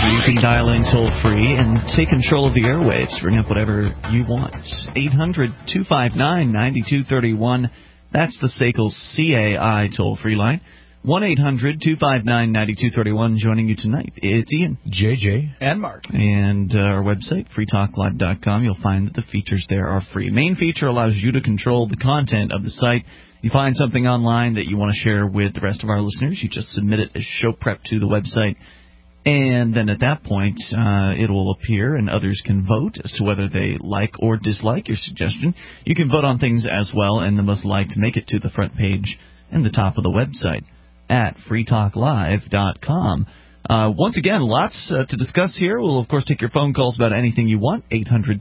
You can dial in toll-free and take control of the airwaves. Bring up whatever you want. 800-259-9231. That's the SACL CAI toll-free line. 1-800-259-9231. Joining you tonight, it's Ian, JJ, and Mark. And our website, freetalklive.com. You'll find that the features there are free. Main feature allows you to control the content of the site. You find something online that you want to share with the rest of our listeners, you just submit it as show prep to the website. And then at that point, it will appear and others can vote as to whether they like or dislike your suggestion. You can vote on things as well, and the most liked make it to the front page and the top of the website at freetalklive.com. Once again, lots to discuss here. We'll, of course, take your phone calls about anything you want.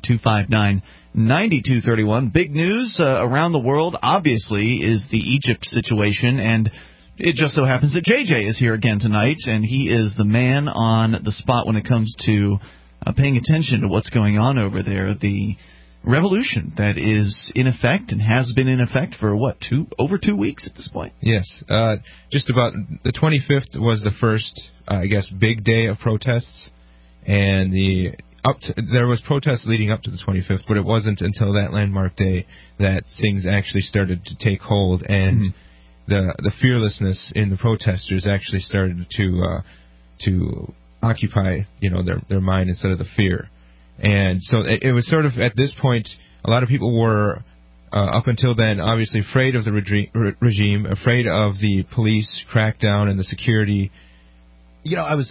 800-259-9231. Big news around the world, obviously, is the Egypt situation, and it just so happens that JJ is here again tonight, and he is the man on the spot when it comes to paying attention to what's going on over there. The revolution that is in effect and has been in effect for, over 2 weeks at this point? Yes. Just about the 25th was the first, big day of protests, and there was protests leading up to the 25th, but it wasn't until that landmark day that things actually started to take hold, and the fearlessness in the protesters actually started to occupy, their mind instead of the fear. And so it was sort of, at this point, a lot of people were, up until then, obviously afraid of the regime, afraid of the police crackdown and the security. I was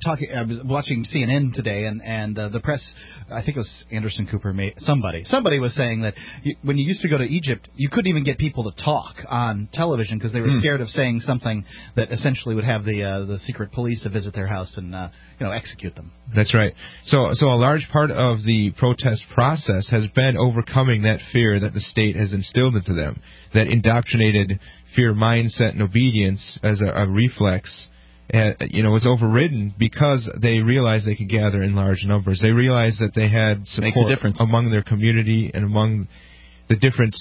watching CNN today, and the press, I think it was Anderson Cooper, somebody was saying that when you used to go to Egypt, you couldn't even get people to talk on television because they were scared of saying something that essentially would have the secret police to visit their house and execute them. That's right. So a large part of the protest process has been overcoming that fear that the state has instilled into them, that indoctrinated fear mindset and obedience as a reflex. Was overridden because they realized they could gather in large numbers. They realized that they had support among their community and among the different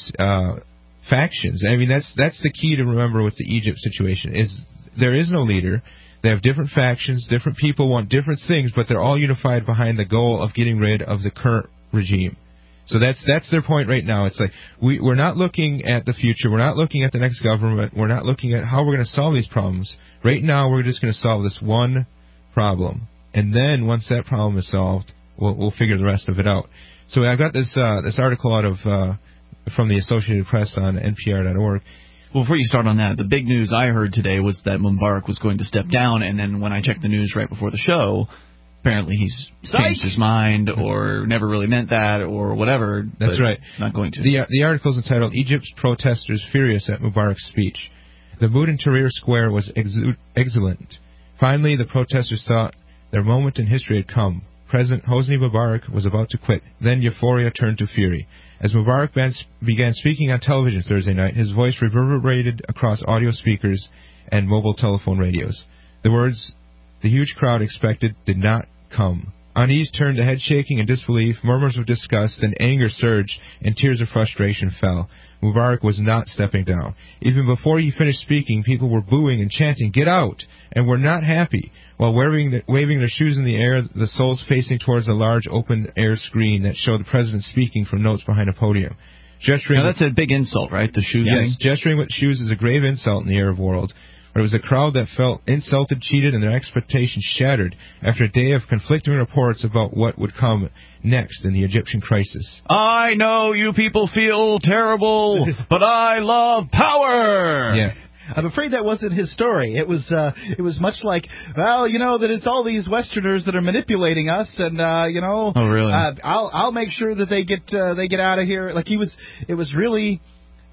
factions. I mean, that's the key to remember with the Egypt situation, is there is no leader. They have different factions, different people want different things, but they're all unified behind the goal of getting rid of the current regime. So that's their point right now. It's like we're not looking at the future. We're not looking at the next government. We're not looking at how we're going to solve these problems. Right now, we're just going to solve this one problem. And then once that problem is solved, we'll figure the rest of it out. So I got this article out of from the Associated Press on NPR.org. Well, before you start on that, the big news I heard today was that Mubarak was going to step down, and then when I checked the news right before the show, apparently he's changed his mind or never really meant that or whatever. That's right. Not going to. The article is entitled, Egypt's Protesters Furious at Mubarak's Speech. The mood in Tahrir Square was exuberant. Finally, the protesters thought their moment in history had come. President Hosni Mubarak was about to quit. Then euphoria turned to fury. As Mubarak began speaking on television Thursday night, his voice reverberated across audio speakers and mobile telephone radios. The words the huge crowd expected did not come. Unease turned to head shaking and disbelief, murmurs of disgust and anger surged, and tears of frustration fell. Mubarak was not stepping down. Even before he finished speaking, people were booing and chanting, "Get out!" and were not happy. While waving their shoes in the air, the souls facing towards a large open-air screen that showed the president speaking from notes behind a podium. Now that's a big insult, right? The shoe thing? Yes, gesturing with shoes is a grave insult in the Arab world. But it was a crowd that felt insulted, cheated, and their expectations shattered after a day of conflicting reports about what would come next in the Egyptian crisis. I know you people feel terrible, but I love power! Yeah. I'm afraid that wasn't his story. It was much like, that it's all these Westerners that are manipulating us, and Oh, really? I'll make sure that they get out of here. Like it was really,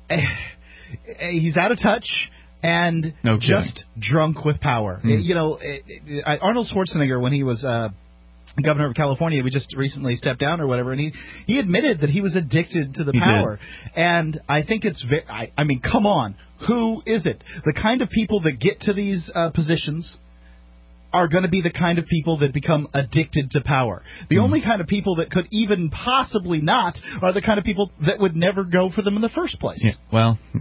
he's out of touch. And just drunk with power. Arnold Schwarzenegger, when he was governor of California, we just recently stepped down or whatever, and he admitted that he was addicted to the power. And I think it's I mean, come on, who is it? The kind of people that get to these positions are going to be the kind of people that become addicted to power. The only kind of people that could even possibly not are the kind of people that would never go for them in the first place. Yeah, well,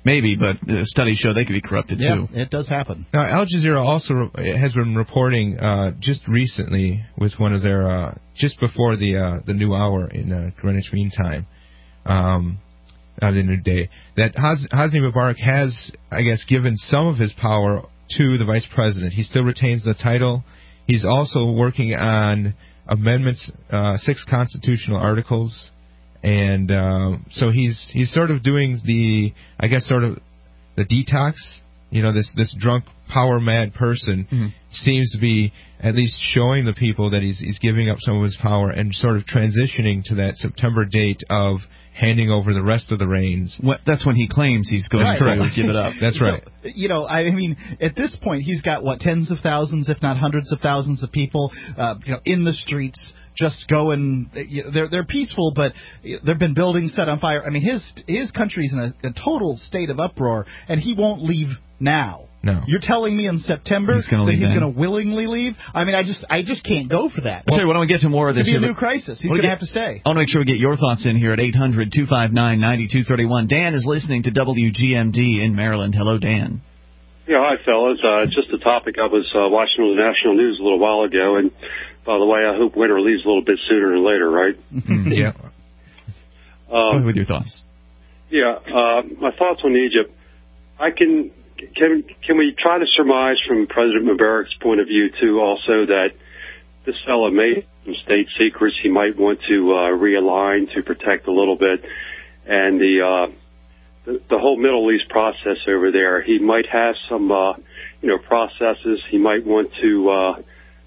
Maybe, but studies show they could be corrupted too. Yeah, it does happen. Now, Al Jazeera also has been reporting just recently with one of their just before the new hour in Greenwich Mean Time, the new day, that Hosni Mubarak has, I guess, given some of his power to the vice president. He still retains the title. He's also working on amendments, 6 constitutional articles. And so he's sort of doing the detox. You know, this drunk, power-mad person seems to be at least showing the people that he's giving up some of his power and sort of transitioning to that September date of handing over the rest of the reigns. That's when he claims he's going to give it up. That's right. So, you know, I mean, at this point, he's got, tens of thousands, if not hundreds of thousands of people, in the streets, just going. They're peaceful, but there've been buildings set on fire. I mean, his country's in a total state of uproar, and he won't leave now. No. You're telling me in September he's going to willingly leave? I mean, I just can't go for that. Well, why don't we get to more of this? It'll be a new crisis. He's going to have to stay. I want to make sure we get your thoughts in here at 800-259-9231. Dan is listening to WGMD in Maryland. Hello, Dan. Yeah, hi, fellas. Just a topic I was watching on the national news a little while ago, and by the way, I hope winter leaves a little bit sooner than later, right? Yeah. Go ahead with your thoughts. Yeah, my thoughts on Egypt. Can we try to surmise from President Mubarak's point of view, too, also that this fellow made some state secrets he might want to realign to protect a little bit, and the whole Middle East process over there, he might have some, processes he might want to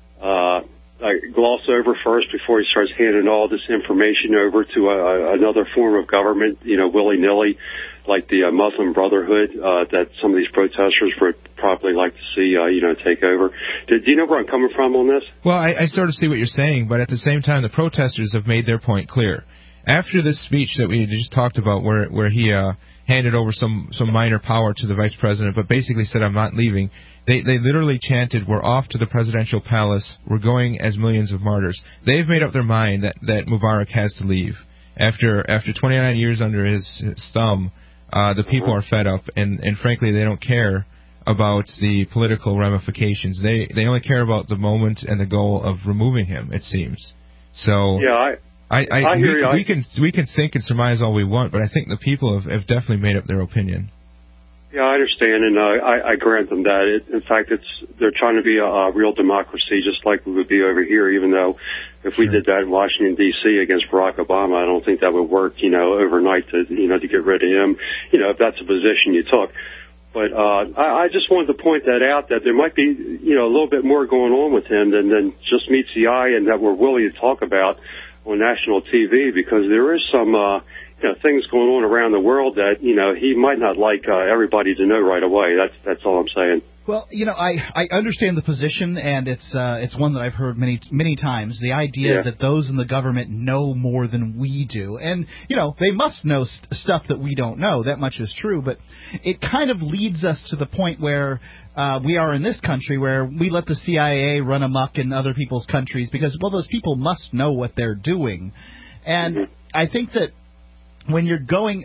gloss over first before he starts handing all this information over to another form of government, willy-nilly, like the Muslim Brotherhood that some of these protesters would probably like to see, take over. Do you know where I'm coming from on this? Well, I sort of see what you're saying, but at the same time, the protesters have made their point clear. After this speech that we just talked about, where he handed over some minor power to the vice president, but basically said, "I'm not leaving," they literally chanted, "We're off to the presidential palace. We're going as millions of martyrs." They've made up their mind that Mubarak has to leave. After 29 years under his thumb, the people are fed up, and frankly, they don't care about the political ramifications. They only care about the moment and the goal of removing him, it seems. So yeah, I hear you. We can think and surmise all we want, but I think the people have definitely made up their opinion. Yeah, I understand, and I grant them that. In fact, they're trying to be a real democracy, just like we would be over here. Even though, if we did that in Washington D.C. against Barack Obama, I don't think that would work, overnight to get rid of him. If that's a position you took. But I just wanted to point that out, that there might be, a little bit more going on with him than just meets the eye, and that we're willing to talk about on national TV, because there is some things going on around the world that he might not like everybody to know right away. That's all I'm saying. Well, I understand the position, and it's one that I've heard many times. The idea that those in the government know more than we do, and they must know stuff that we don't know. That much is true, but it kind of leads us to the point where we are in this country, where we let the CIA run amok in other people's countries because, well, those people must know what they're doing, and I think that when you're going,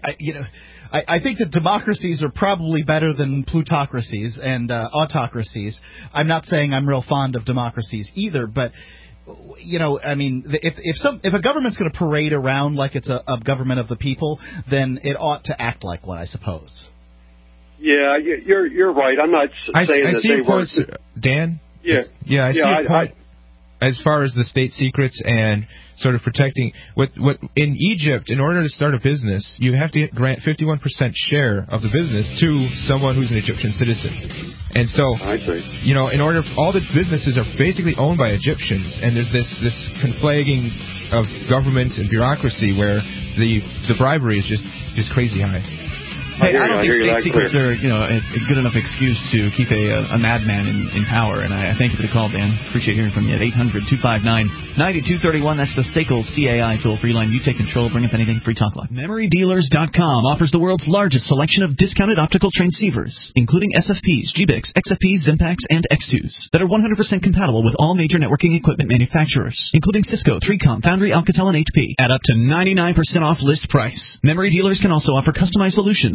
I think that democracies are probably better than plutocracies and autocracies. I'm not saying I'm real fond of democracies either, but I mean, if a government's going to parade around like it's a government of the people, then it ought to act like one, I suppose. Yeah, you're right. I'm not saying that they weren't. Dan? Yeah. I see your point. As far as the state secrets and sort of protecting what in Egypt, in order to start a business, you have to grant 51% share of the business to someone who's an Egyptian citizen. And so, in order, all the businesses are basically owned by Egyptians, and there's this conflagging of government and bureaucracy where the bribery is just crazy high. Hey, I don't think state secrets are, a good enough excuse to keep a madman in power. And I thank you for the call, Dan. Appreciate hearing from you at 800-259-9231. That's the SACL CAI toll-free line. You take control. Bring up anything. Free Talk Live. MemoryDealers.com offers the world's largest selection of discounted optical transceivers, including SFPs, GBICs, XFPs, Zimpacs, and X2s that are 100% compatible with all major networking equipment manufacturers, including Cisco, 3Com, Foundry, Alcatel, and HP, at up to 99% off list price. Memory Dealers can also offer customized solutions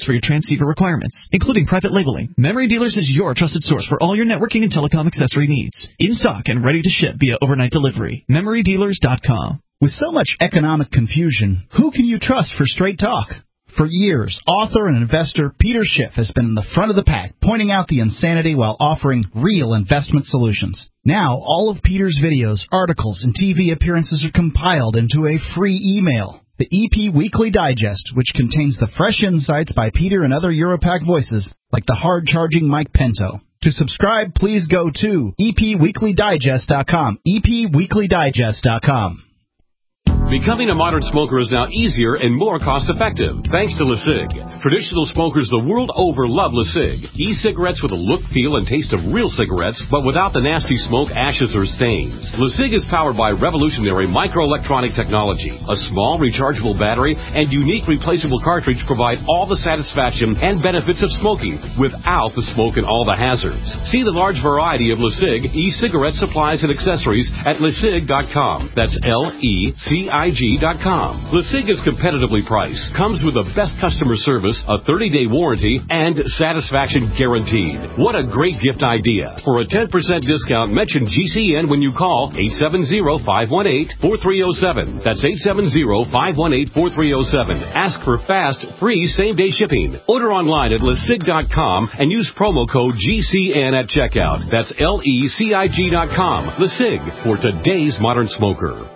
for your transceiver requirements, including private labeling. Memory Dealers is your trusted source for all your networking and telecom accessory needs. In stock and ready to ship via overnight delivery. MemoryDealers.com. With so much economic confusion, who can you trust for straight talk? For years, author and investor Peter Schiff has been in the front of the pack, pointing out the insanity while offering real investment solutions. Now, all of Peter's videos, articles, and TV appearances are compiled into a free email. The EP Weekly Digest, which contains the fresh insights by Peter and other Europac voices, like the hard-charging Mike Pinto. To subscribe, please go to epweeklydigest.com, epweeklydigest.com. Becoming a modern smoker is now easier and more cost-effective, thanks to LeSig. Traditional smokers the world over love LeSig. E-cigarettes with a look, feel, and taste of real cigarettes, but without the nasty smoke, ashes, or stains. LeSig is powered by revolutionary microelectronic technology. A small rechargeable battery and unique replaceable cartridge provide all the satisfaction and benefits of smoking without the smoke and all the hazards. See the large variety of LeSig e-cigarette supplies and accessories at LeSig.com. That's LECIG.com. LeSig is competitively priced, comes with the best customer service, a 30-day warranty, and satisfaction guaranteed. What a great gift idea. For a 10% discount, mention GCN when you call 870-518-4307. That's 870-518-4307. Ask for fast, free, same-day shipping. Order online at LeSig.com and use promo code GCN at checkout. That's LECIG.com. LeSig, for today's modern smoker.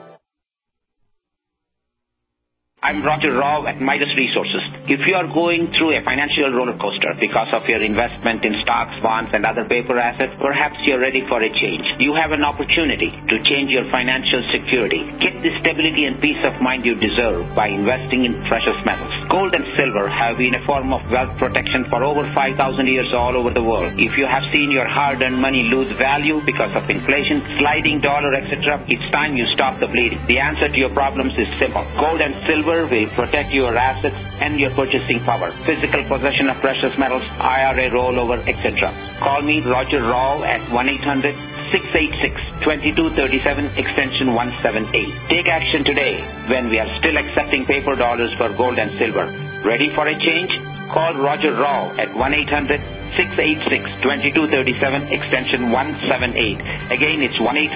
I'm Roger Rao at Midas Resources. If you are going through a financial roller coaster because of your investment in stocks, bonds, and other paper assets, perhaps you're ready for a change. You have an opportunity to change your financial security. Get the stability and peace of mind you deserve by investing in precious metals. Gold and silver have been a form of wealth protection for over 5,000 years all over the world. If you have seen your hard-earned money lose value because of inflation, sliding dollar, etc., it's time you stop the bleeding. The answer to your problems is simple. Gold and silver will protect your assets and your purchasing power, physical possession of precious metals, IRA rollover, etc. Call me, Roger Rao, at 1-800-686-2237, extension 178. Take action today when we are still accepting paper dollars for gold and silver. Ready for a change? Call Roger Rao at 1-800-686-2237, extension 178. Again, it's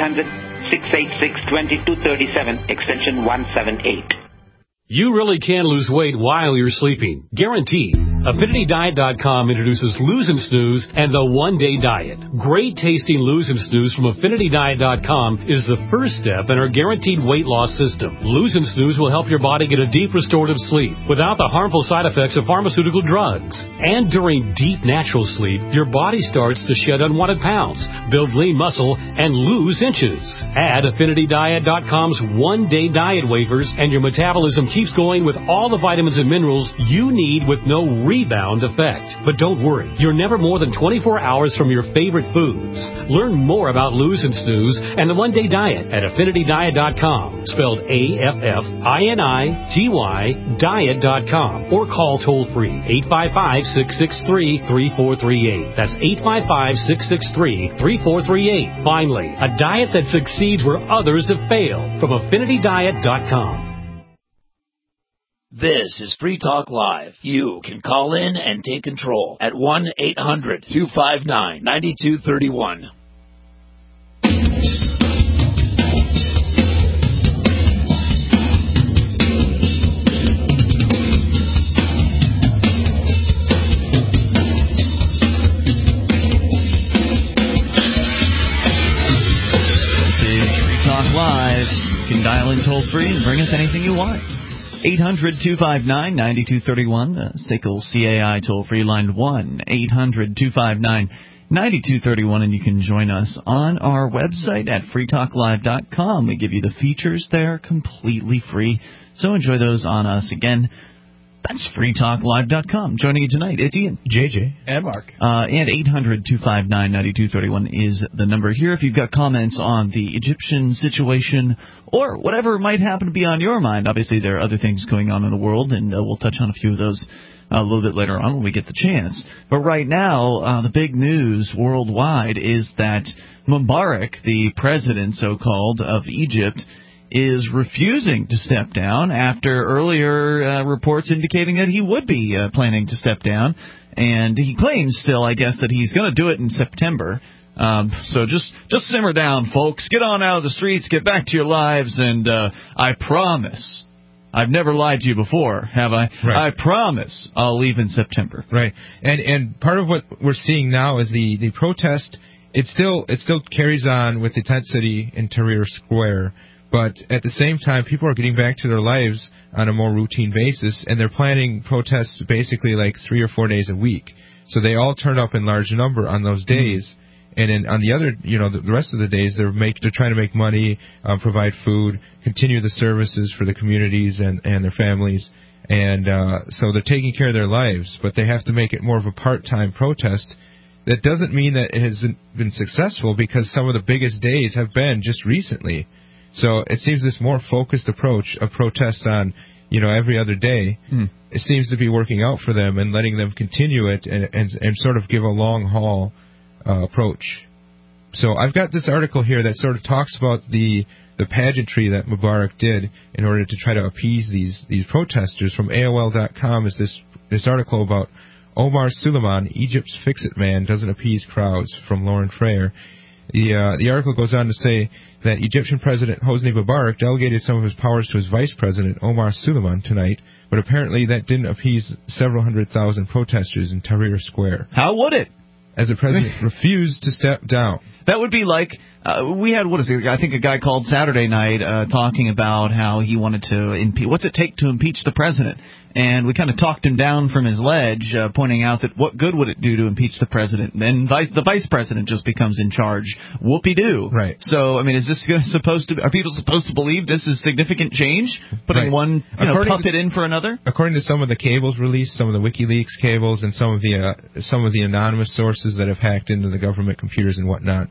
1-800-686-2237, extension 178. You really can lose weight while you're sleeping. Guaranteed. AffinityDiet.com introduces Lose and Snooze and the One-Day Diet. Great tasting Lose and Snooze from AffinityDiet.com is the first step in our guaranteed weight loss system. Lose and Snooze will help your body get a deep restorative sleep without the harmful side effects of pharmaceutical drugs. And during deep natural sleep, your body starts to shed unwanted pounds, build lean muscle, and lose inches. Add AffinityDiet.com's One-Day Diet waivers and your metabolism keeps going with all the vitamins and minerals you need with no rebound effect. But don't worry, you're never more than 24 hours from your favorite foods. Learn more about Lose and Snooze and the One-Day Diet at AffinityDiet.com, spelled AFFINITY diet.com, or call toll-free 855-663-3438. That's 855-663-3438. Finally, a diet that succeeds where others have failed from AffinityDiet.com. This is Free Talk Live. You can call in and take control at 1-800-259-9231. This is Free Talk Live. You can dial in toll-free and bring us anything you want. 800-259-9231, the SACL CAI toll-free line, 1-800-259-9231, and you can join us on our website at freetalklive.com. We give you the features there completely free, so enjoy those on us. Again, that's freetalklive.com. Joining you tonight, it's Ian, JJ, and Mark. And 800-259-9231 is the number here. If you've got comments on the Egyptian situation or whatever might happen to be on your mind. Obviously, there are other things going on in the world, and we'll touch on a few of those a little bit later on when we get the chance. But right now, the big news worldwide is that Mubarak, the president, so-called, of Egypt, is refusing to step down after earlier reports indicating that he would be planning to step down. And he claims still, I guess, that he's going to do it in September. So just simmer down, folks. Get on out of the streets, get back to your lives, and I promise, I've never lied to you before, have I? Right. I promise I'll leave in September. Right. And part of what we're seeing now is the protest. It still carries on with the tent city in Tahrir Square, but at the same time, people are getting back to their lives on a more routine basis, and they're planning protests basically like 3 or 4 days a week. So they all turn up in large number on those days. And then on the other, the rest of the days, they're trying to make money, provide food, continue the services for the communities and their families. And so they're taking care of their lives, but they have to make it more of a part-time protest. That doesn't mean that it hasn't been successful, because some of the biggest days have been just recently. So it seems this more focused approach of protest on, every other day, it seems to be working out for them and letting them continue it and sort of give a long-haul approach. So I've got this article here that sort of talks about the pageantry that Mubarak did in order to try to appease these protesters. From AOL.com is this article about Omar Suleiman, Egypt's fix-it man, doesn't appease crowds, from Lauren Freyer. The article goes on to say that Egyptian President Hosni Mubarak delegated some of his powers to his vice president, Omar Suleiman, tonight, but apparently that didn't appease several 100,000 protesters in Tahrir Square. How would it? As the president refused to step down. That would be like, we had, I think a guy called Saturday night talking about how he wanted to what's it take to impeach the president? And we kind of talked him down from his ledge, pointing out that what good would it do to impeach the president? And then the vice president just becomes in charge. Whoopie-doo. Right. So, I mean, is this are people supposed to believe this is significant change? Putting one puppet in for another? According to some of the cables released, some of the WikiLeaks cables, and some of the anonymous sources that have hacked into the government computers and whatnot,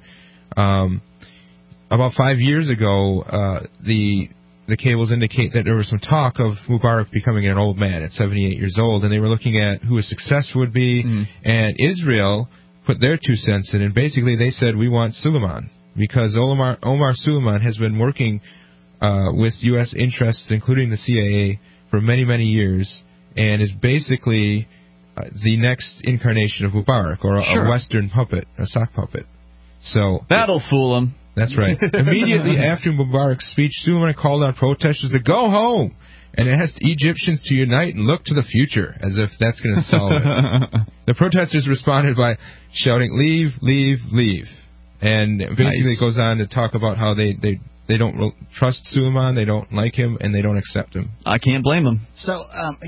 about 5 years ago, the cables indicate that there was some talk of Mubarak becoming an old man at 78 years old, and they were looking at who his successor would be, and Israel put their 2 cents in, and basically they said, we want Suleiman, because Omar Suleiman has been working with U.S. interests, including the CIA, for many, many years, and is basically the next incarnation of Mubarak, or a Western puppet, a sock puppet. So that'll fool him. That's right. Immediately after Mubarak's speech, Suleiman called on protesters to go home and asked Egyptians to unite and look to the future, as if that's going to solve it. The protesters responded by shouting, "Leave, leave, leave." And basically it goes on to talk about how they don't trust Suleiman, they don't like him, and they don't accept him. I can't blame him. So,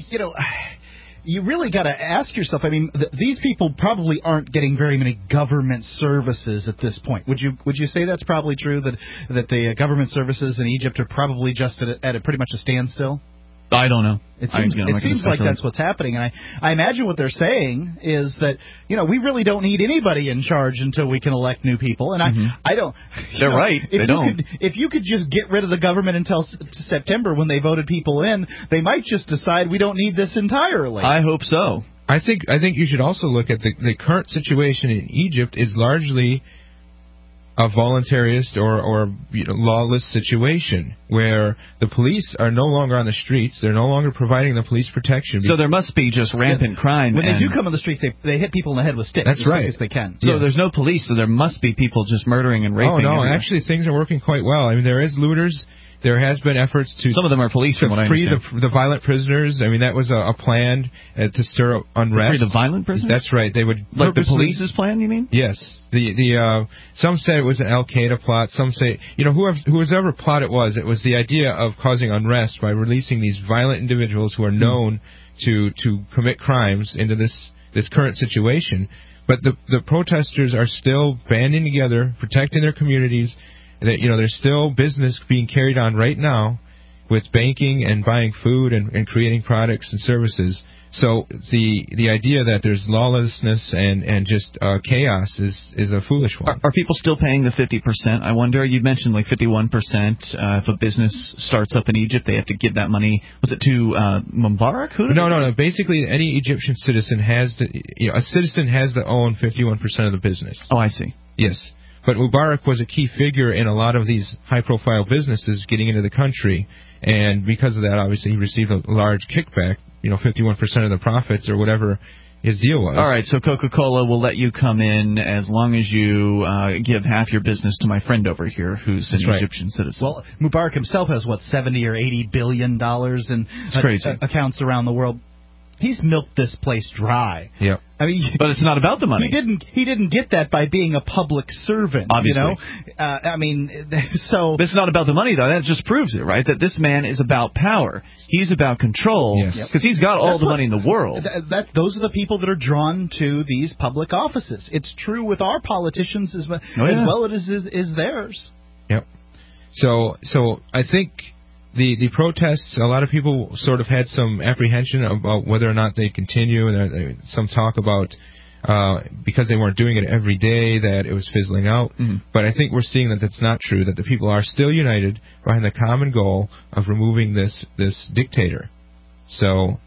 you really got to ask yourself, I mean, these people probably aren't getting very many government services at this point. Would you say that's probably true, that the government services in Egypt are probably just at a pretty much a standstill? I don't know. It seems like that's what's happening, and I imagine what they're saying is that we really don't need anybody in charge until we can elect new people, and I don't. They're right. They don't. If you could just get rid of the government until September when they voted people in, they might just decide we don't need this entirely. I hope so. I think you should also look at the current situation in Egypt is largely a voluntarist or lawless situation where the police are no longer on the streets. They're no longer providing the police protection. So there must be just rampant crime. When they do come on the streets, they hit people in the head with sticks. That's right. As they can. So there's no police, so there must be people just murdering and raping. Oh, no, everywhere. Actually things are working quite well. I mean, there is looters. There has been efforts to... Some of them are police, from what I understand. Free the violent prisoners. I mean, that was a plan to stir up unrest. Free the violent prisoners? That's right. They would... Like the police's plan, you mean? Yes. Some say it was an Al-Qaeda plot. Some say... whoever plot it was the idea of causing unrest by releasing these violent individuals who are known to commit crimes into this current situation. But the protesters are still banding together, protecting their communities. There's still business being carried on right now with banking and buying food and creating products and services. So the idea that there's lawlessness and just chaos is a foolish one. Are people still paying the 50%? I wonder. You mentioned like 51%. If a business starts up in Egypt, they have to give that money. Was it to Mubarak? No. Basically, any Egyptian citizen has to own 51% of the business. Oh, I see. Yes. But Mubarak was a key figure in a lot of these high-profile businesses getting into the country, and because of that, obviously, he received a large kickback, 51% of the profits or whatever his deal was. All right, so Coca-Cola will let you come in as long as you give half your business to my friend over here, who's an Egyptian citizen. Well, Mubarak himself has, $70 or $80 billion in accounts around the world. He's milked this place dry. Yep. I mean, but it's not about the money. He didn't get that by being a public servant. Obviously. So it's not about the money, though. That just proves it, right? That this man is about power. He's about control because he's got all the money in the world. Those are the people that are drawn to these public offices. It's true with our politicians as well as it is theirs. Yep. So I think the protests, a lot of people sort of had some apprehension about whether or not they continue, and some talk about because they weren't doing it every day that it was fizzling out. Mm-hmm. But I think we're seeing that that's not true, that the people are still united behind the common goal of removing this dictator. So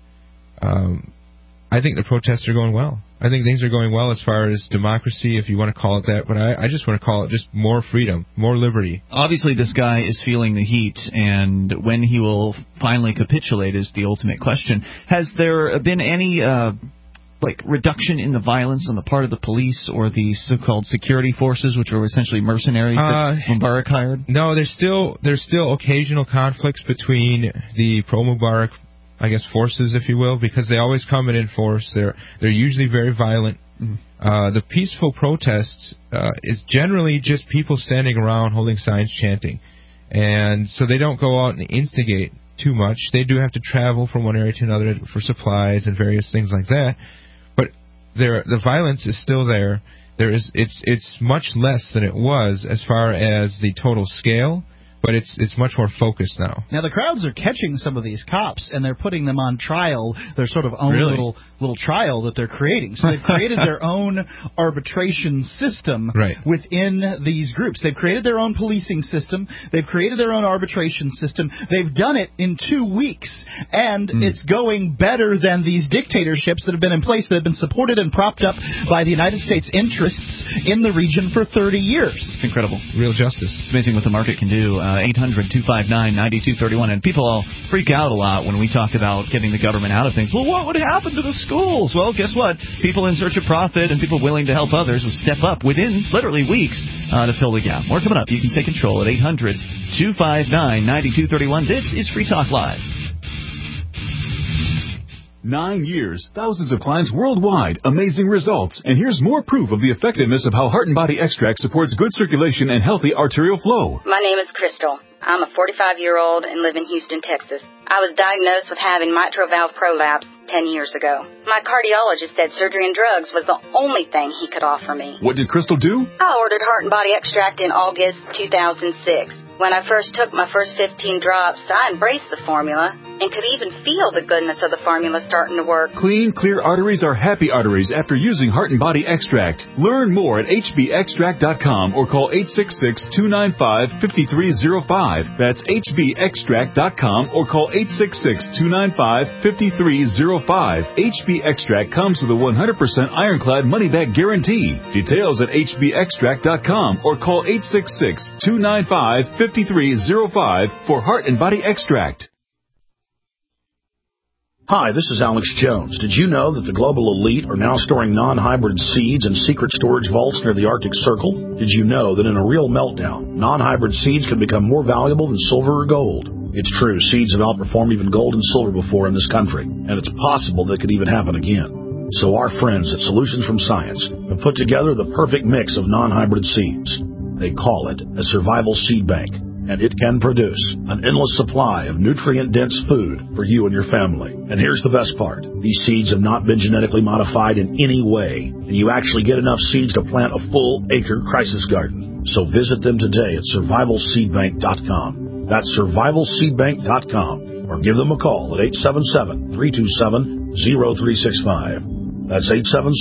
I think the protests are going well. I think things are going well as far as democracy, if you want to call it that, but I just want to call it just more freedom, more liberty. Obviously, this guy is feeling the heat, and when he will finally capitulate is the ultimate question. Has there been any reduction in the violence on the part of the police or the so-called security forces, which are essentially mercenaries that Mubarak hired? No, there's still occasional conflicts between the pro-Mubarak, I guess, forces, if you will, because they always come in force. They're usually very violent. Mm-hmm. The peaceful protests is generally just people standing around holding signs, chanting. And so they don't go out and instigate too much. They do have to travel from one area to another for supplies and various things like that. But the violence is still there. It's much less than it was as far as the total scale. But it's much more focused now. Now, the crowds are catching some of these cops, and they're putting them on trial, their sort of own little trial that they're creating. So they've created their own arbitration system within these groups. They've created their own policing system. They've created their own arbitration system. They've done it in 2 weeks, and it's going better than these dictatorships that have been in place, that have been supported and propped up by the United States interests in the region for 30 years. It's incredible. Real justice. It's amazing what the market can do. 800-259-9231. And people all freak out a lot when we talk about getting the government out of things. Well, what would happen to the schools? Well, guess what? People in search of profit and people willing to help others will step up within literally weeks to fill the gap. More coming up. You can take control at 800-259-9231. This is Free Talk Live. 9 years, thousands of clients worldwide, amazing results. And here's more proof of the effectiveness of how Heart and Body Extract supports good circulation and healthy arterial flow. My name is Crystal. I'm a 45-year-old and live in Houston, Texas. I was diagnosed with having mitral valve prolapse 10 years ago. My cardiologist said surgery and drugs was the only thing he could offer me. What did Crystal do? I ordered Heart and Body Extract in August 2006. When I first took my first 15 drops, I embraced the formula and could even feel the goodness of the formula starting to work. Clean, clear arteries are happy arteries after using Heart and Body Extract. Learn more at hbextract.com or call 866-295-5305. That's hbextract.com or call 866-295-5305. HB Extract comes with a 100% ironclad money-back guarantee. Details at hbextract.com or call 866-295-5305 for Heart and Body Extract. Hi, this is Alex Jones. Did you know that the global elite are now storing non-hybrid seeds in secret storage vaults near the Arctic Circle? Did you know that in a real meltdown, non-hybrid seeds can become more valuable than silver or gold? It's true, seeds have outperformed even gold and silver before in this country, and it's possible that could even happen again. So our friends at Solutions from Science have put together the perfect mix of non-hybrid seeds. They call it a survival seed bank, and it can produce an endless supply of nutrient-dense food for you and your family. And here's the best part. These seeds have not been genetically modified in any way, and you actually get enough seeds to plant a full-acre crisis garden. So visit them today at survivalseedbank.com. That's survivalseedbank.com, or give them a call at 877-327-0365. That's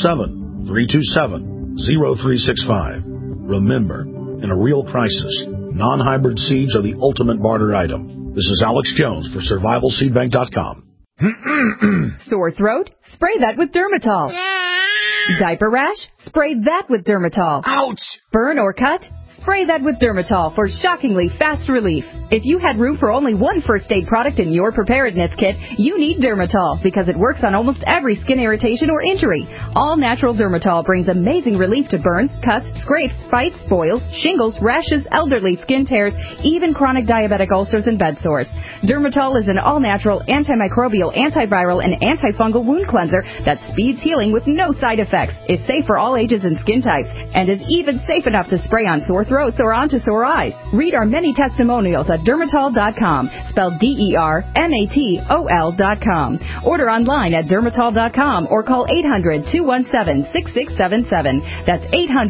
877-327-0365. Remember, in a real crisis, non-hybrid seeds are the ultimate barter item. This is Alex Jones for survivalseedbank.com. Sore throat? Spray that with Dermatol. Diaper rash? Spray that with Dermatol. Ouch! Burn or cut? Spray that with Dermatol for shockingly fast relief. If you had room for only one first aid product in your preparedness kit, you need Dermatol because it works on almost every skin irritation or injury. All natural Dermatol brings amazing relief to burns, cuts, scrapes, bites, boils, shingles, rashes, elderly skin tears, even chronic diabetic ulcers and bed sores. Dermatol is an all-natural, antimicrobial, antiviral, and antifungal wound cleanser that speeds healing with no side effects, is safe for all ages and skin types, and is even safe enough to spray on sore throats or onto sore eyes. Read our many testimonials at Dermatol.com, spelled DERMATOL.com. Order online at Dermatol.com or call 800-217-6677. That's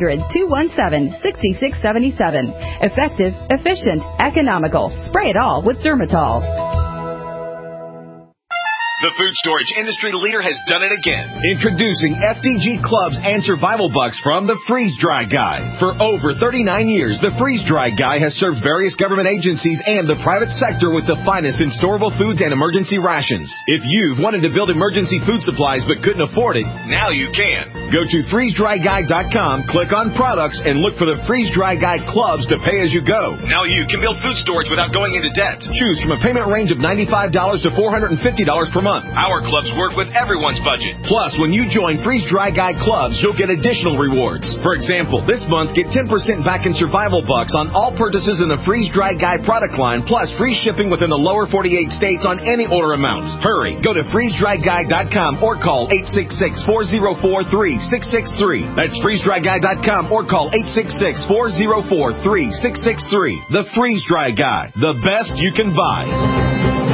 800-217-6677. Effective, efficient, economical. Spray it all with Dermatol. The food storage industry leader has done it again. Introducing FDG Clubs and Survival Bucks from the Freeze Dry Guy. For over 39 years, the Freeze Dry Guy has served various government agencies and the private sector with the finest in storable foods and emergency rations. If you've wanted to build emergency food supplies but couldn't afford it, now you can. Go to freezedryguy.com, click on products, and look for the Freeze Dry Guy Clubs to pay as you go. Now you can build food storage without going into debt. Choose from a payment range of $95 to $450 per month. Our clubs work with everyone's budget. Plus, when you join Freeze Dry Guy Clubs, you'll get additional rewards. For example, this month, get 10% back in Survival Bucks on all purchases in the Freeze Dry Guy product line, plus free shipping within the lower 48 states on any order amount. Hurry, go to freezedryguy.com or call 866-404-3663. That's freezedryguy.com or call 866-404-3663. The Freeze Dry Guy, the best you can buy.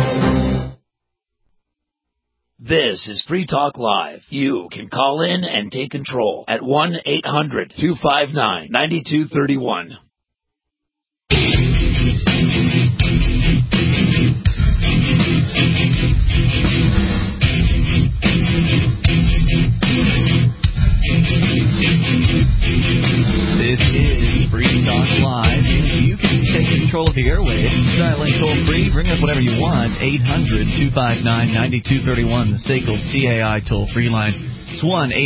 This is Free Talk Live. You can call in and take control at 1-800-259-9231. This is Free Talk Live. You can take control of the airwaves. Dial in toll-free. Bring up whatever you want. 800-259-9231, the SACL CAI toll-free line. It's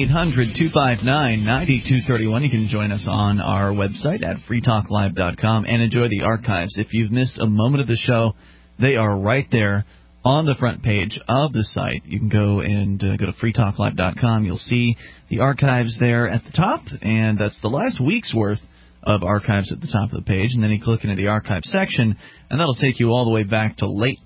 1-800-259-9231. You can join us on our website at freetalklive.com and enjoy the archives. If you've missed a moment of the show, they are right there on the front page of the site. You can go and go to freetalklive.com. You'll see the archives there at the top, and that's the last week's worth of archives at the top of the page. And then you click into the archive section, and that'll take you all the way back to late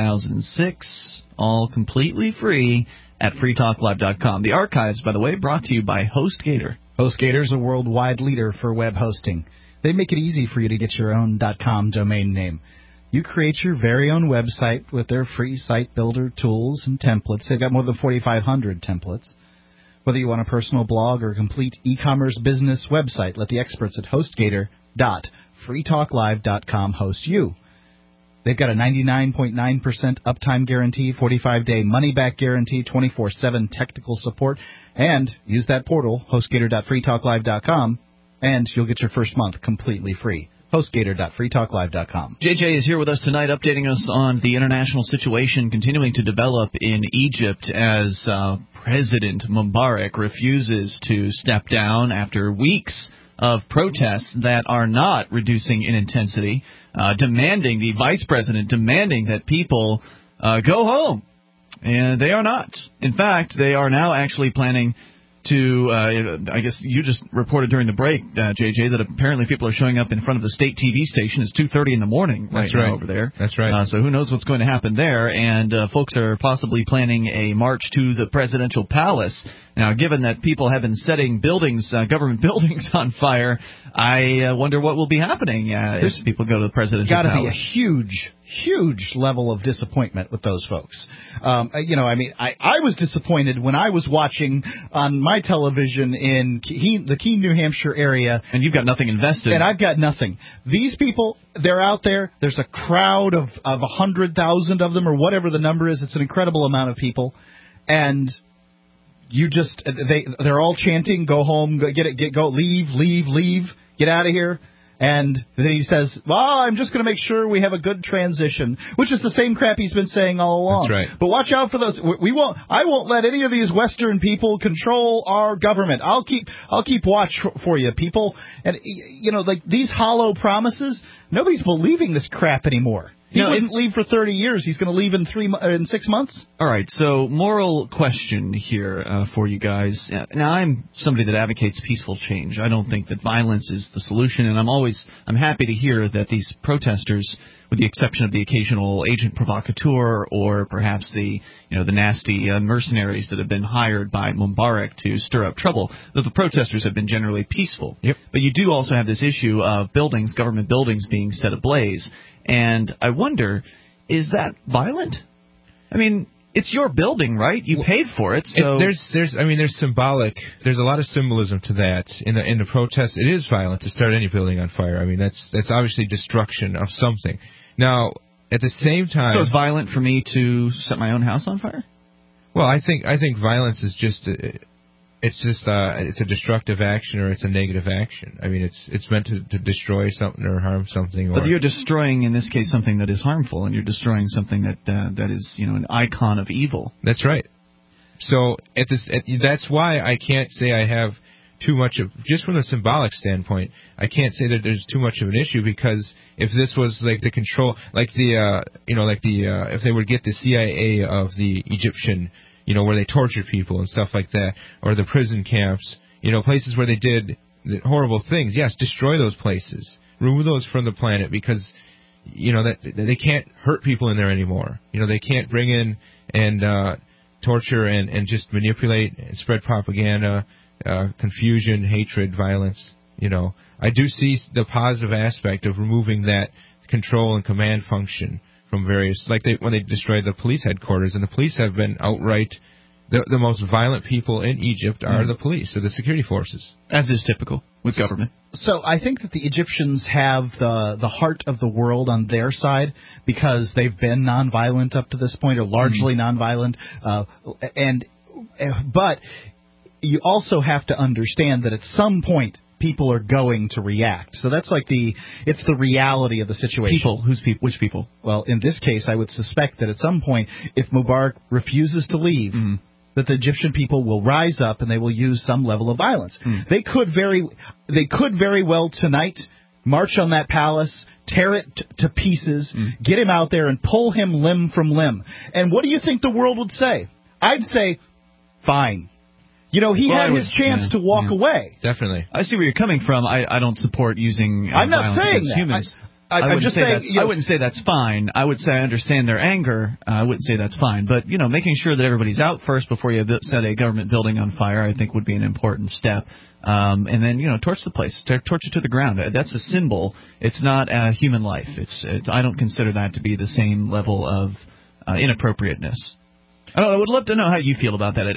2006, all completely free at freetalklive.com. The archives, by the way, brought to you by HostGator. HostGator is a worldwide leader for web hosting. They make it easy for you to get your own .com domain name. You create your very own website with their free site builder tools and templates. They've got more than 4,500 templates. Whether you want a personal blog or a complete e-commerce business website, let the experts at HostGator.freetalklive.com host you. They've got a 99.9% uptime guarantee, 45-day money-back guarantee, 24/7 technical support, and use that portal, HostGator.freetalklive.com, and you'll get your first month completely free. HostGator.freetalklive.com. JJ is here with us tonight, updating us on the international situation continuing to develop in Egypt as President Mubarak refuses to step down after weeks of protests that are not reducing in intensity, demanding the vice president, demanding that people go home. And they are not. In fact, they are now actually planning to, I guess you just reported during the break, JJ, that apparently people are showing up in front of the state TV station. It's 2:30 in the morning now over there. That's right. So who knows what's going to happen there. And folks are possibly planning a march to the presidential palace. Now, given that people have been setting buildings, government buildings on fire, I wonder what will be happening if people go to the presidential palace. Got to be a huge level of disappointment with those folks. I was disappointed when I was watching on my television in the Keene, New Hampshire area. And you've got nothing invested. And I've got nothing. These people, they're out there. There's a crowd of 100,000 of them or whatever the number is. It's an incredible amount of people. And they're all chanting, go home, go leave, get out of here. And then he says, well, I'm just going to make sure we have a good transition, which is the same crap he's been saying all along. That's right. But watch out for those. I won't let any of these Western people control our government. I'll keep watch for you, people. And, like these hollow promises, nobody's believing this crap anymore. He wouldn't leave for 30 years. He's going to leave in 6 months? All right, so moral question here for you guys. Now, I'm somebody that advocates peaceful change. I don't think that violence is the solution, and I'm happy to hear that these protesters, with the exception of the occasional agent provocateur or perhaps the nasty mercenaries that have been hired by Mubarak to stir up trouble, that the protesters have been generally peaceful. Yep. But you do also have this issue of government buildings being set ablaze. And I wonder, is that violent? I mean, it's your building, right? You paid for it, so there's symbolic. There's a lot of symbolism to that in the protest. It is violent to start any building on fire. I mean, that's obviously destruction of something. Now, at the same time, so it's violent for me to set my own house on fire? Well, I think violence is just. It's a destructive action or it's a negative action. I mean, it's meant to destroy something or harm something. But you're destroying, in this case, something that is harmful, and you're destroying something that is, an icon of evil. That's right. So that's why I can't say I have too much of, just from a symbolic standpoint, I can't say that there's too much of an issue, because if this was like the control, if they would get the CIA of the Egyptian, where they tortured people and stuff like that, or the prison camps, places where they did horrible things. Yes, destroy those places. Remove those from the planet, because, that they can't hurt people in there anymore. They can't bring in and torture and just manipulate and spread propaganda, confusion, hatred, violence. I do see the positive aspect of removing that control and command function from various, when they destroyed the police headquarters, and the police have been outright, the most violent people in Egypt are the police, or the security forces. As is typical with government. So I think that the Egyptians have the heart of the world on their side, because they've been nonviolent up to this point, or largely nonviolent, but you also have to understand that at some point people are going to react. So that's it's the reality of the situation. People? Which people? Well, in this case, I would suspect that at some point, if Mubarak refuses to leave, that the Egyptian people will rise up and they will use some level of violence. They could very well tonight march on that palace, tear it to pieces, get him out there and pull him limb from limb. And what do you think the world would say? I'd say, fine. He had his chance to walk away. Definitely. I see where you're coming from. I don't support using I'm not saying against that. humans. I'm just saying. I wouldn't say that's fine. I would say I understand their anger. I wouldn't say that's fine. But, making sure that everybody's out first before you set a government building on fire, I think would be an important step. And then, torch the place. Torch it to the ground. That's a symbol. It's not a human life. I don't consider that to be the same level of inappropriateness. I would love to know how you feel about that at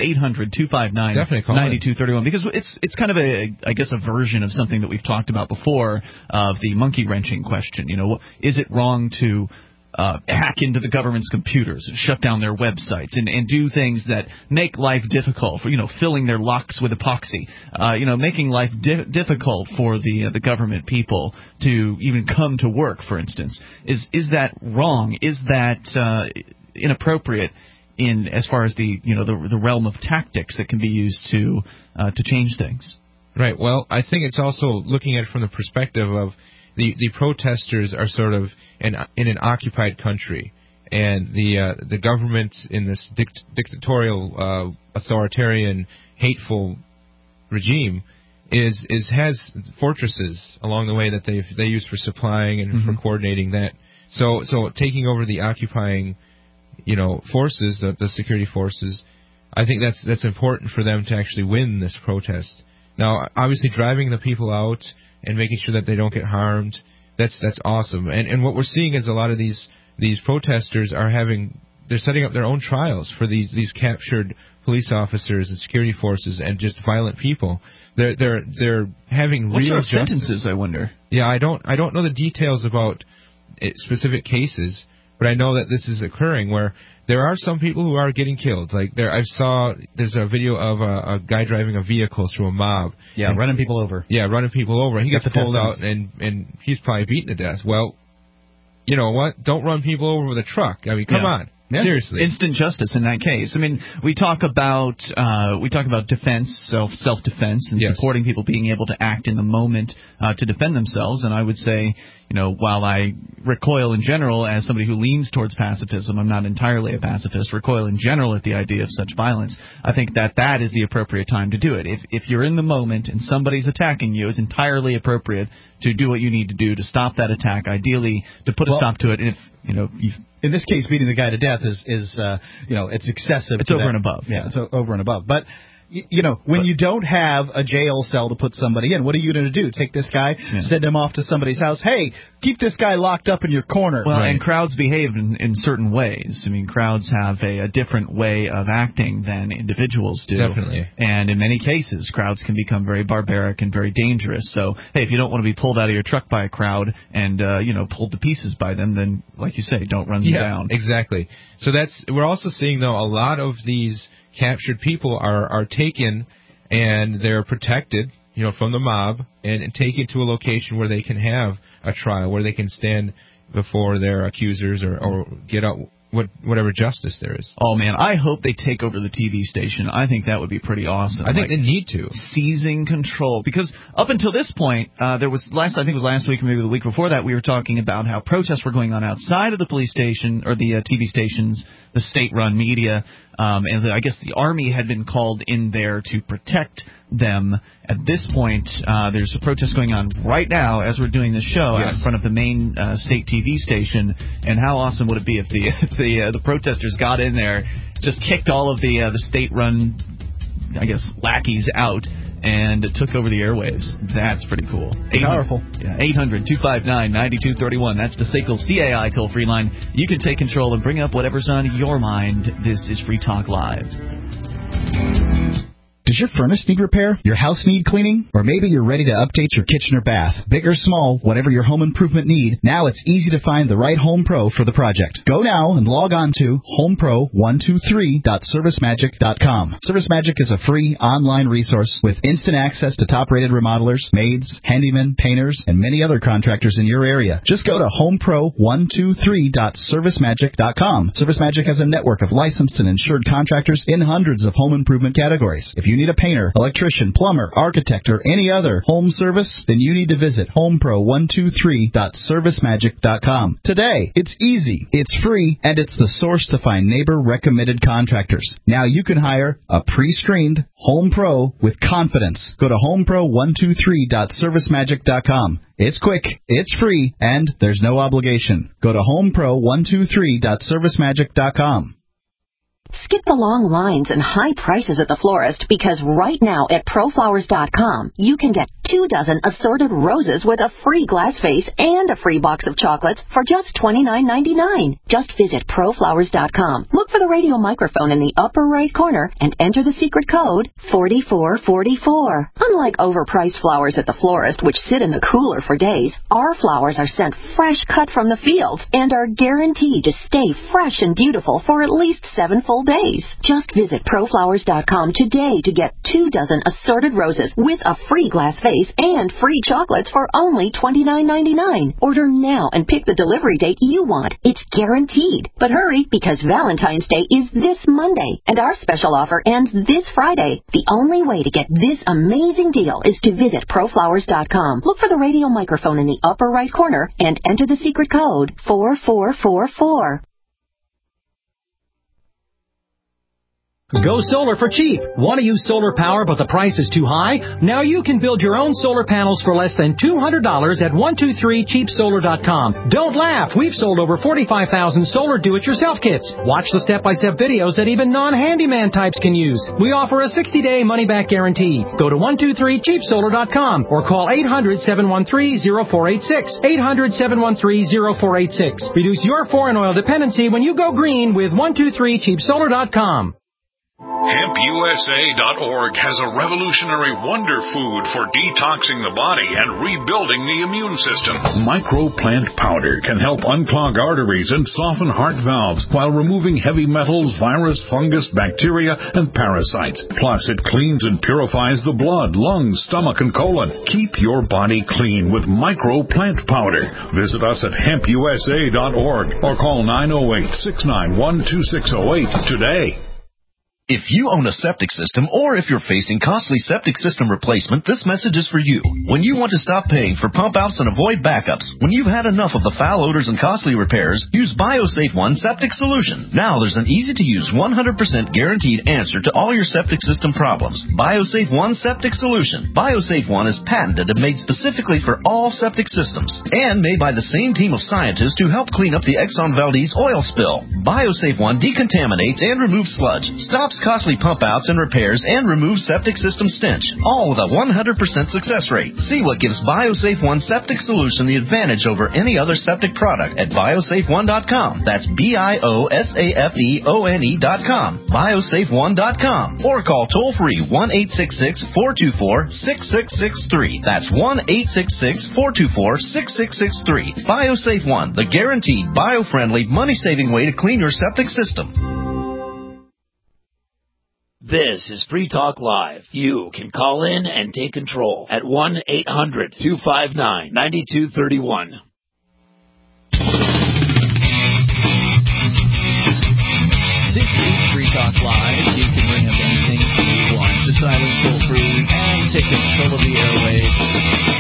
800-259-9231, because it's kind of a version of something that we've talked about before, of the monkey wrenching question. Is it wrong to hack into the government's computers and shut down their websites and do things that make life difficult for, filling their locks with epoxy, making life difficult for the government people to even come to work, for instance? Is that wrong? Is that inappropriate as far as the realm of tactics that can be used to change things? Right. Well, I think it's also looking at it from the perspective of the protesters are sort of in an occupied country, and the government in this dictatorial, authoritarian, hateful regime has fortresses along the way that they use for supplying and for coordinating that. So taking over the occupying forces, the security forces, I think that's important for them to actually win this protest. Now, obviously, driving the people out and making sure that they don't get harmed, that's awesome. And what we're seeing is a lot of these protesters they're setting up their own trials for these captured police officers and security forces and just violent people. They're having real sentences, I wonder. Yeah, I don't know the details about specific cases. but I know that this is occurring where there are some people who are getting killed. Like there's a video of a guy driving a vehicle through a mob. Yeah, running people over. Yeah, running people over. He gets pulled out and he's probably beaten to death. Well, you know what? Don't run people over with a truck. I mean, come on. Yeah. Seriously, instant justice in that case. I mean, we talk about defense, self-defense, and supporting people being able to act in the moment to defend themselves. And I would say, while I recoil in general as somebody who leans towards pacifism, I'm not entirely a pacifist. Recoil in general at the idea of such violence. I think that is the appropriate time to do it. If you're in the moment and somebody's attacking you, it's entirely appropriate to do what you need to do to stop that attack. Ideally, to put a stop to it. And in this case, beating the guy to death is it's excessive. It's over and above. Yeah, it's over and above. But when you don't have a jail cell to put somebody in, what are you going to do? Take this guy, send him off to somebody's house. Hey, keep this guy locked up in your corner. Well, and crowds behave in certain ways. I mean, crowds have a different way of acting than individuals do. Definitely. And in many cases, crowds can become very barbaric and very dangerous. So, hey, if you don't want to be pulled out of your truck by a crowd and, pulled to pieces by them, then, like you say, don't run them down. Exactly. So we're also seeing, though, a lot of these captured people are taken and they're protected, from the mob and taken to a location where they can have a trial, where they can stand before their accusers or get out whatever justice there is. Oh, man, I hope they take over the TV station. I think that would be pretty awesome. I think they need to. Seizing control. Because up until this point, there was last week or maybe the week before that, we were talking about how protests were going on outside of the police station or the TV stations, the state-run media, and I guess the Army had been called in there to protect them. At this point, there's a protest going on right now as we're doing this show out in front of the main state TV station. And how awesome would it be if the protesters got in there, just kicked all of the state-run, I guess, lackeys out, and took over the airwaves. That's pretty cool. Powerful. Yeah, 800-259-9231. That's the SACL CAI toll-free line. You can take control and bring up whatever's on your mind. This is Free Talk Live. Does your furnace need repair? Your house need cleaning? Or maybe you're ready to update your kitchen or bath. Big or small, whatever your home improvement need, now it's easy to find the right Home Pro for the project. Go now and log on to homepro123.servicemagic.com. ServiceMagic is a free online resource with instant access to top-rated remodelers, maids, handymen, painters, and many other contractors in your area. Just go to homepro123.servicemagic.com. ServiceMagic has a network of licensed and insured contractors in hundreds of home improvement categories. If you need a painter, electrician, plumber, architect, or any other home service, then you need to visit homepro123.servicemagic.com. Today, it's easy, it's free, and it's the source to find neighbor-recommended contractors. Now you can hire a pre-screened Home Pro with confidence. Go to homepro123.servicemagic.com. It's quick, it's free, and there's no obligation. Go to homepro123.servicemagic.com. Skip the long lines and high prices at the florist because right now at ProFlowers.com, you can get 2 dozen assorted roses with a free glass vase and a free box of chocolates for just $29.99. Just visit ProFlowers.com. Look for the radio microphone in the upper right corner and enter the secret code 4444. Unlike overpriced flowers at the florist, which sit in the cooler for days, our flowers are sent fresh cut from the fields and are guaranteed to stay fresh and beautiful for at least 7 full days. Just visit ProFlowers.com today to get 2 dozen assorted roses with a free glass vase and free chocolates for only $29.99. Order now and pick the delivery date you want. It's guaranteed. But hurry, because Valentine's Day is this Monday, and our special offer ends this Friday. The only way to get this amazing deal is to visit ProFlowers.com. Look for the radio microphone in the upper right corner and enter the secret code 4444. Go solar for cheap. Want to use solar power but the price is too high? Now you can build your own solar panels for less than $200 at 123cheapsolar.com. Don't laugh. We've sold over 45,000 solar do-it-yourself kits. Watch the step-by-step videos that even non-handyman types can use. We offer a 60-day money-back guarantee. Go to 123cheapsolar.com or call 800-713-0486. 800-713-0486. Reduce your foreign oil dependency when you go green with 123cheapsolar.com. HempUSA.org has a revolutionary wonder food for detoxing the body and rebuilding the immune system. Microplant powder can help unclog arteries and soften heart valves while removing heavy metals, virus, fungus, bacteria, and parasites. Plus, it cleans and purifies the blood, lungs, stomach, and colon. Keep your body clean with Microplant powder. Visit us at HempUSA.org or call 908-691-2608 today. If you own a septic system or if you're facing costly septic system replacement, this message is for you. When you want to stop paying for pump outs and avoid backups, when you've had enough of the foul odors and costly repairs, use BioSafe One Septic Solution. Now there's an easy-to-use 100% guaranteed answer to all your septic system problems. BioSafe One Septic Solution. BioSafe One is patented and made specifically for all septic systems and made by the same team of scientists to help clean up the Exxon Valdez oil spill. BioSafe One decontaminates and removes sludge, stops costly pump outs and repairs, and removes septic system stench, all with a 100% success rate. See what gives BioSafe One Septic Solution the advantage over any other septic product at biosafeone.com. That's BIOSAFEONE.com. biosafeone.com. Or call toll free 1-866-424-6663. That's 1-866-424-6663. BioSafe One, the guaranteed bio-friendly, money-saving way to clean your septic system. This is Free Talk Live. You can call in and take control at 1-800-259-9231. This is Free Talk Live. You can bring up anything you want. Just silent, toll-free, and take control of the airwaves.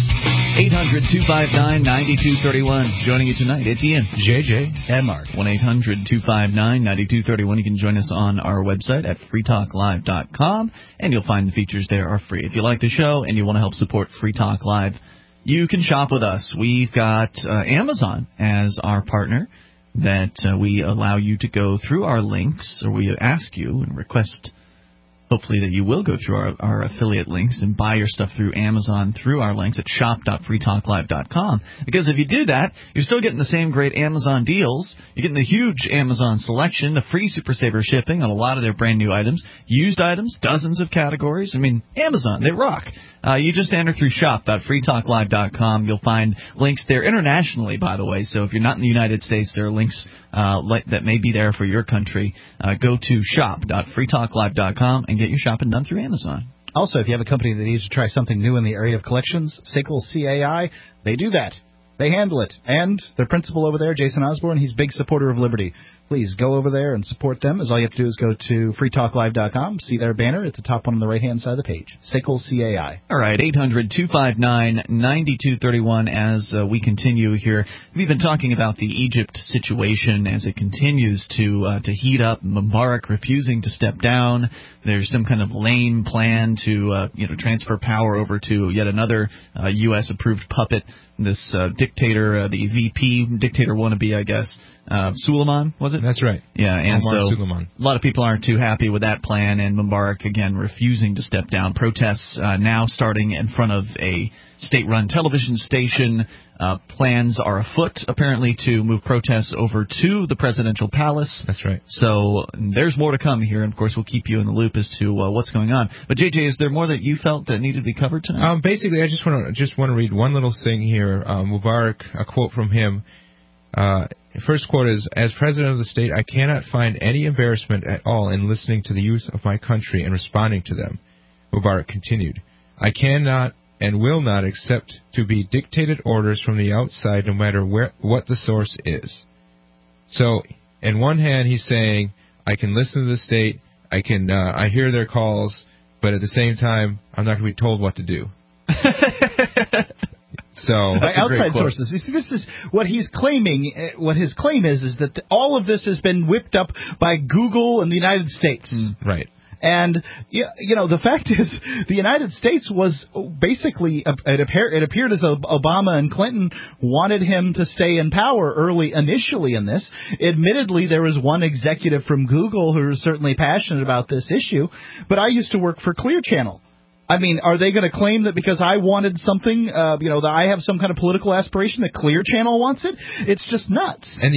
800-259-9231. Joining you tonight, it's Ian, JJ, and Mark. 1-800-259-9231. You can join us on our website at freetalklive.com, and you'll find the features there are free. If you like the show and you want to help support Free Talk Live, you can shop with us. We've got Amazon as our partner that we allow you to go through our links, or we ask you and request hopefully that you will go through our affiliate links and buy your stuff through Amazon through our links at shop.freetalklive.com. Because if you do that, you're still getting the same great Amazon deals. You're getting the huge Amazon selection, the free Super Saver shipping on a lot of their brand new items, used items, dozens of categories. I mean, Amazon, they rock. You just enter through shop.freetalklive.com. You'll find links there internationally, by the way. So if you're not in the United States, there are links that may be there for your country. Go to shop.freetalklive.com and get your shopping done through Amazon. Also, if you have a company that needs to try something new in the area of collections, SACL CAI, they do that. They handle it. And their principal over there, Jason Osborne, he's a big supporter of liberty. Please go over there and support them. All you have to do is go to freetalklive.com, see their banner. It's the top one on the right-hand side of the page. SACL CAI. All right, 800-259-9231 as we continue here. We've been talking about the Egypt situation as it continues to heat up. Mubarak refusing to step down. There's some kind of lame plan to transfer power over to yet another U.S.-approved puppet. This dictator, the VP dictator wannabe, I guess, Suleiman, was it? That's right. Yeah, and Omar so Suleiman. A lot of people aren't too happy with that plan, and Mubarak, again, refusing to step down. Protests now starting in front of a state-run television station. Plans are afoot, apparently, to move protests over to the presidential palace. That's right. So there's more to come here, and, of course, we'll keep you in the loop as to what's going on. But, JJ, is there more that you felt that needed to be covered tonight? Basically, I just want to read one little thing here. Mubarak, a quote from him. First quote is, "As president of the state, I cannot find any embarrassment at all in listening to the youth of my country and responding to them." Mubarak continued, "I cannot and will not accept to be dictated orders from the outside, no matter what the source is." So, in one hand, he's saying, I can listen to the state, I hear their calls, but at the same time, I'm not going to be told what to do. So by outside sources. You see, this is what he's claiming. What his claim is that all of this has been whipped up by Google and the United States. Right. And, the fact is, the United States was basically, it appeared as though Obama and Clinton wanted him to stay in power initially in this. Admittedly, there was one executive from Google who was certainly passionate about this issue, but I used to work for Clear Channel. I mean, are they going to claim that because I wanted something, that I have some kind of political aspiration, that Clear Channel wants it? It's just nuts. And the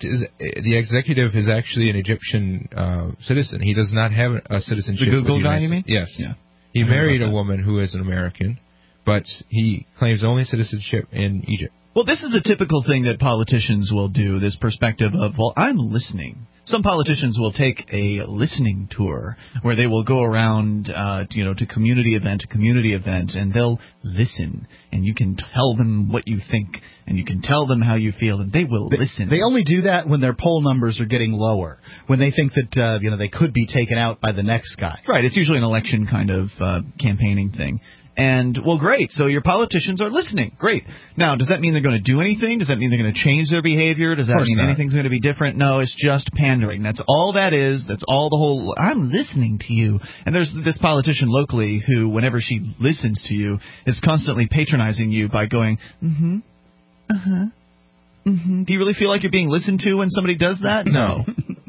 executive is actually an Egyptian citizen. He does not have a citizenship. The Google guy, you mean? Yes. Yeah. He married a woman who is an American, but he claims only citizenship in Egypt. Well, this is a typical thing that politicians will do, this perspective of, well, I'm listening. Some politicians will take a listening tour where they will go around, to community event to community event, and they'll listen. And you can tell them what you think, and you can tell them how you feel, and they will listen. They only do that when their poll numbers are getting lower, when they think that they could be taken out by the next guy. Right. It's usually an election kind of campaigning thing. And, well, great. So your politicians are listening. Great. Now, does that mean they're going to do anything? Does that mean they're going to change their behavior? Does that mean anything's going to be different? No, it's just pandering. That's all that is. That's all the whole, I'm listening to you. And there's this politician locally who, whenever she listens to you, is constantly patronizing you by going, mm-hmm, uh-huh, mm-hmm. Do you really feel like you're being listened to when somebody does that? No.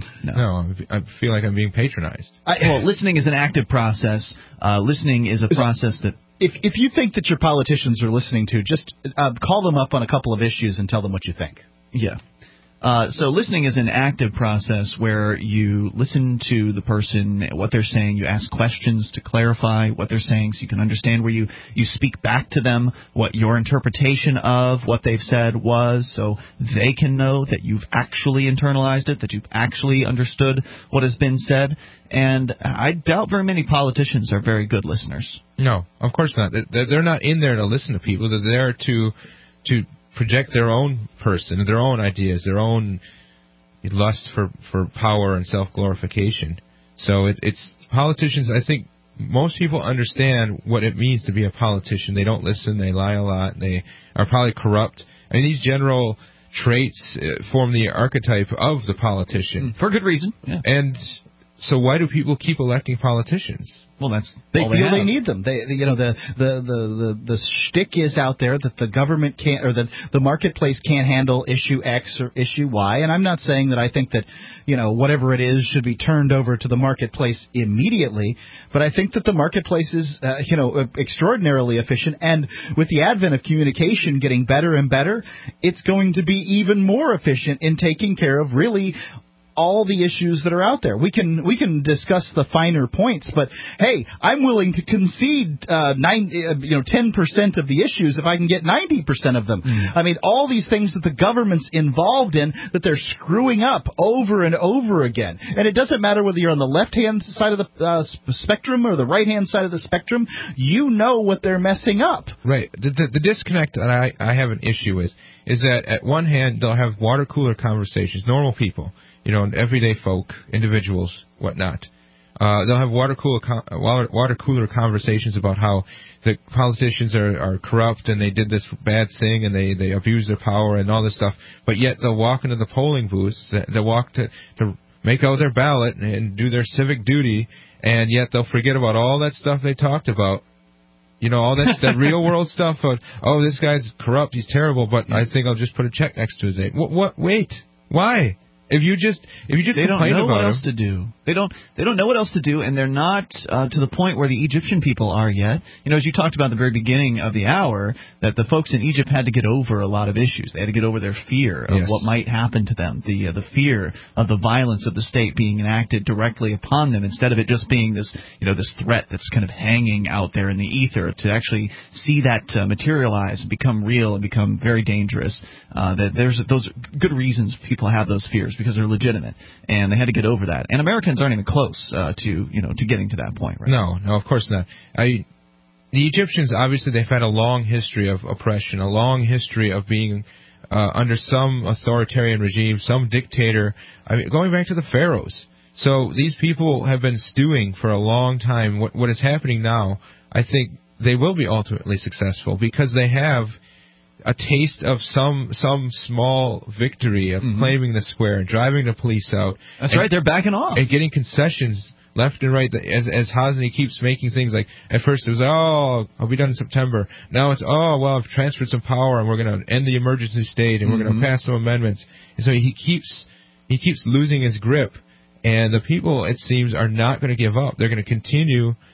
No, I feel like I'm being patronized. Well, listening is an active process. Listening is a process that... If you think that your politicians are listening to, just call them up on a couple of issues and tell them what you think. Yeah. So listening is an active process where you listen to the person, what they're saying, you ask questions to clarify what they're saying so you can understand where you speak back to them what your interpretation of what they've said was, so they can know that you've actually internalized it, that you've actually understood what has been said. And I doubt very many politicians are very good listeners. No, of course not. They're not in there to listen to people. They're there to project their own person, their own ideas, their own lust for power and self-glorification. So it's politicians. I think most people understand what it means to be a politician. They don't listen. They lie a lot. They are probably corrupt. I mean, these general traits form the archetype of the politician. For good reason. Yeah. And so why do people keep electing politicians? Well, they feel they need them. The shtick is out there that the government can't, or that the marketplace can't handle issue X or issue Y. And I'm not saying that I think that whatever it is should be turned over to the marketplace immediately, but I think that the marketplace is extraordinarily efficient. And with the advent of communication getting better and better, it's going to be even more efficient in taking care of really all the issues that are out there. We can discuss the finer points, but hey, I'm willing to concede 10% of the issues if I can get 90% of them. I mean, all these things that the government's involved in that they're screwing up over and over again. And it doesn't matter whether you're on the left-hand side of the spectrum or the right-hand side of the spectrum. You know what they're messing up. Right. The disconnect that I have an issue with is that at one hand they'll have water cooler conversations, normal people, everyday folk, individuals, whatnot. They'll have water cooler conversations about how the politicians are corrupt and they did this bad thing and they abuse their power and all this stuff. But yet they'll walk into the polling booths, they'll walk to make out their ballot and do their civic duty, and yet they'll forget about all that stuff they talked about. All that real world stuff of, oh, this guy's corrupt, he's terrible, but I think I'll just put a check next to his name. What? Wait. Why? If you just they don't know what else to do. They don't know what else to do, and they're not to the point where the Egyptian people are yet. As you talked about at the very beginning of the hour, that the folks in Egypt had to get over a lot of issues. They had to get over their fear of what might happen to them, the fear of the violence of the state being enacted directly upon them, instead of it just being this this threat that's kind of hanging out there in the ether. To actually see that materialize and become real and become very dangerous. That there's those good reasons people have those fears, because they're legitimate, and they had to get over that. And Americans aren't even close to getting to that point, right? No, of course not. The Egyptians, obviously, they've had a long history of oppression, a long history of being under some authoritarian regime, some dictator. I mean, going back to the pharaohs. So these people have been stewing for a long time. What is happening now, I think they will be ultimately successful because they have a taste of some small victory of claiming the square and driving the police out. That's right, they're backing off. And getting concessions left and right. As Hosni keeps making things like, at first it was, I'll be done in September. Now it's, I've transferred some power and we're going to end the emergency state and we're going to pass some amendments. And so he keeps losing his grip. And the people, it seems, are not going to give up. They're going to continue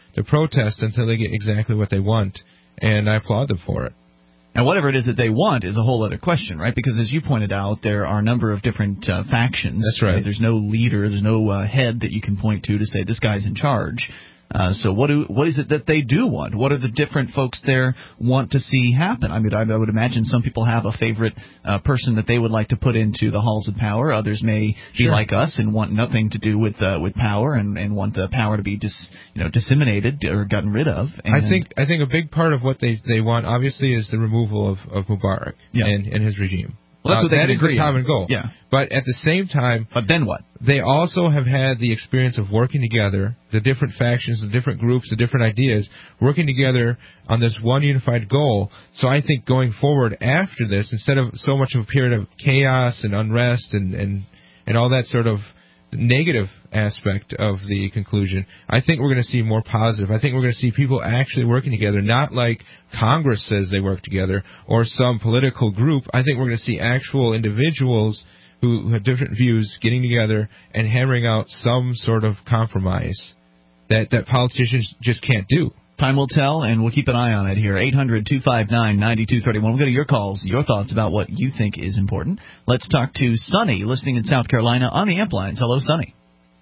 the protest until they get exactly what they want, and I applaud them for it. And whatever it is that they want is a whole other question, right? Because as you pointed out, there are a number of different factions. That's right. There's no leader, there's no head that you can point to say this guy's in charge. So what is it that they do want? What are the different folks there want to see happen? I mean, I would imagine some people have a favorite person that they would like to put into the halls of power. Others may be like us and want nothing to do with power and want the power to be disseminated or gotten rid of. And I think a big part of what they want, obviously, is the removal of Mubarak and his regime. Well, that's what that is the common goal. Yeah. But at the same time... But then what? They also have had the experience of working together, the different factions, the different groups, the different ideas, working together on this one unified goal. So I think going forward after this, instead of so much of a period of chaos and unrest and all that sort of negative aspect of the conclusion, I think we're going to see more positive. I think we're going to see people actually working together, not like Congress says they work together or some political group. I think we're going to see actual individuals who have different views getting together and hammering out some sort of compromise that politicians just can't do. Time will tell, and we'll keep an eye on it here. 800-259-9231. We'll go to your calls, your thoughts about what you think is important. Let's talk to Sonny, listening in South Carolina on the Amp Lines. Hello, Sonny.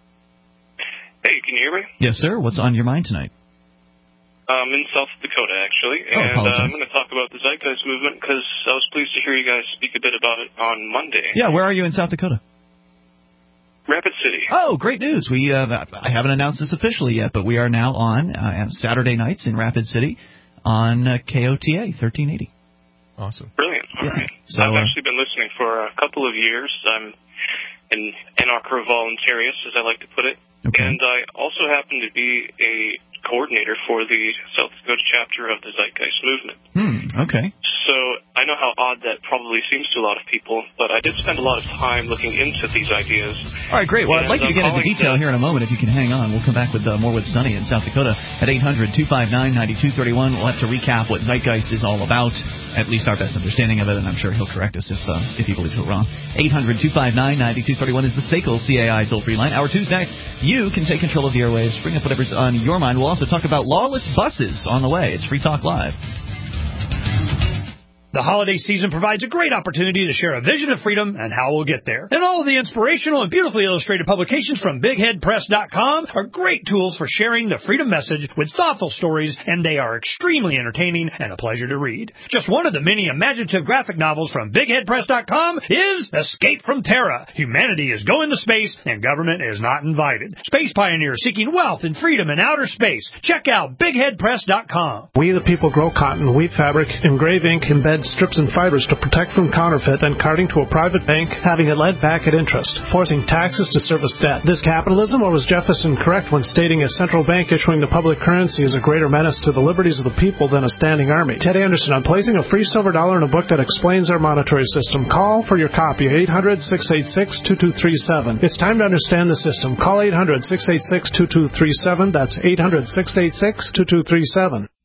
Hey, can you hear me? Yes, sir. What's on your mind tonight? I'm in South Dakota, actually, and I'm going to talk about the Zeitgeist movement because I was pleased to hear you guys speak a bit about it on Monday. Yeah, where are you in South Dakota? Rapid City. Oh, great news. I haven't announced this officially yet, but we are now on Saturday nights in Rapid City on KOTA 1380. Awesome. Brilliant. All right. So, I've actually been listening for a couple of years. I'm an anarcho voluntarius, as I like to put it. Okay. And I also happen to be a coordinator for the South Dakota chapter of the Zeitgeist movement. Okay. So I know how odd that probably seems to a lot of people, but I did spend a lot of time looking into these ideas. All right, great. Well, I'd like you to get into detail here in a moment if you can hang on. We'll come back with more with Sonny in South Dakota at 800-259-9231. We'll have to recap what Zeitgeist is all about, at least our best understanding of it, and I'm sure he'll correct us if he believes we're wrong. 800-259-9231 is the SACL CAI toll-free line. Hour 2's next. You can take control of the airwaves, bring up whatever's on your mind. We'll also talk about lawless buses on the way. It's Free Talk Live. The holiday season provides a great opportunity to share a vision of freedom and how we'll get there. And all of the inspirational and beautifully illustrated publications from BigHeadPress.com are great tools for sharing the freedom message with thoughtful stories, and they are extremely entertaining and a pleasure to read. Just one of the many imaginative graphic novels from BigHeadPress.com is Escape from Terra. Humanity is going to space, and government is not invited. Space pioneers seeking wealth and freedom in outer space. Check out BigHeadPress.com. We the people grow cotton, weave fabric, engrave ink, embed strips and fibers to protect from counterfeit and carting to a private bank, having it lent back at interest, forcing taxes to service debt. This capitalism, or was Jefferson correct when stating a central bank issuing the public currency is a greater menace to the liberties of the people than a standing army? Ted Anderson, I'm placing a free silver dollar in a book that explains our monetary system. Call for your copy, 800-686-2237. It's time to understand the system. Call 800-686-2237. That's 800-686-2237.